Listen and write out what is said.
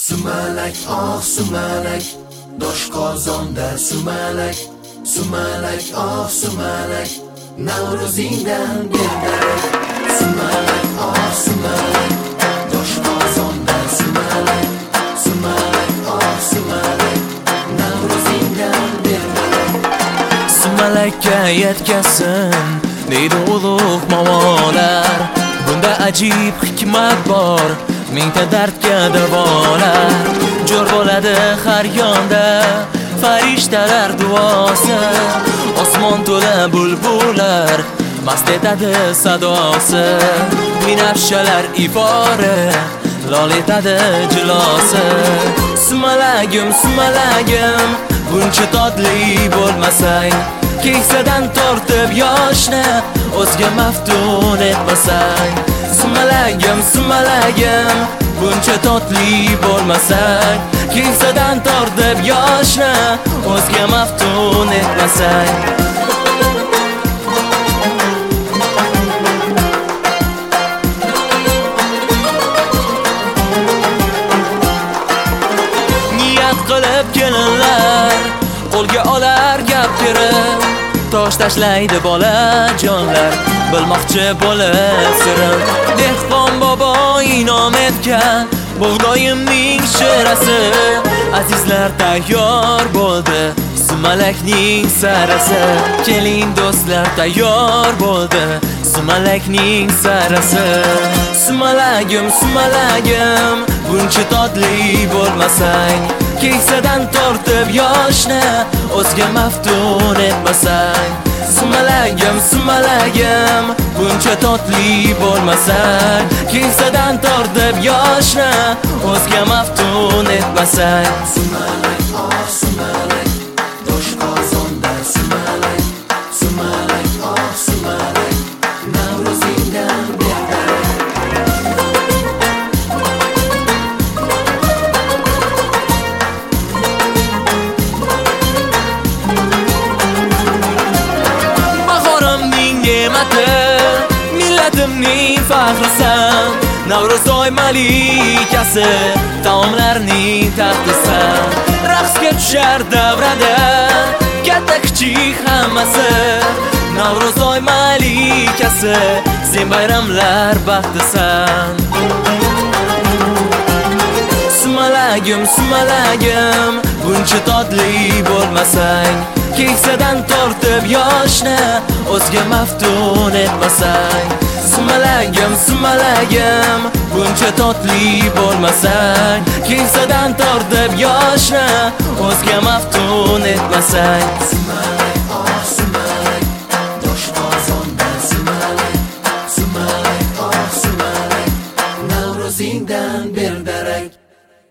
Sumalak, oh sumalak, doshqozonda sumalak. Sumalak, oh sumalak, Navro'zingdan berdarak. Sumalak, oh sumalak, doshqozonda sumalak. Sumalak, oh sumalak, Navro'zingdan berdarak. Sumalakka yetkasin deydi ulug' mavolar. Bunda ajib hikmat bor, mingta dardga davolar. Jo'r bo'ladi har yonda farishtalar duosi. Osmon to'la bulbullar mast etadi sadosi. Binafshalar ifori lol etadi jilosi. Sumalagim, sumalagim, buncha totli bo'lmasang, keksadan tortib yoshni o'zga maftun etmasang. Sumalagim, sumalagim, buncha totli bo'lmasang, keksadan tortib yoshni o'zga maftun etmasang. Niyat qilib kelinlar qo'lga olar gap berib, tosh tashlaydi bola jonlar, bilmoqchi bo'lib sirim. Dehqon bobo inom etgan bug'doyimning shirasi, azizlar tayyor bo'ldi sumalakning sarasi. Keling do'stlar, tayyor bo'ldi sumalakning sarasi. Sumalagim, sumalagim, buncha totli bo'lmasang, keksadan tortib yoshni o'zga maftun etmasang. Sumalagim, sumalagim, buncha totli bo'lmasang, keksadan tortib yoshni o'zga maftun etmasang. Sumalak, oh sumalak, doshqozonda sumalak. Sumalak, oh sumalak, Navro'zingdan berdarak. Bahorimning ne'mati, millatimning faxrisan. Navro'zoy malikasi, taomlarning taxtisan. Raqsga tushar davrada katta kichik hammasi. Navro'zoy malikasi, sen bayramlar baxtisan. Sumalagim, sumalagim, buncha totli bo'lmasang, keksadan tortib yoshni o'zga maftun etmasang. Sumalagim, sumalagim, buncha totli bo'lmasang, keksadan tortib yoshni o'zga maftun etmasang. Sumalak, oh sumalak, doshqozonda sumalak. Sumalak, oh sumalak, Navro'zingdan berdarak.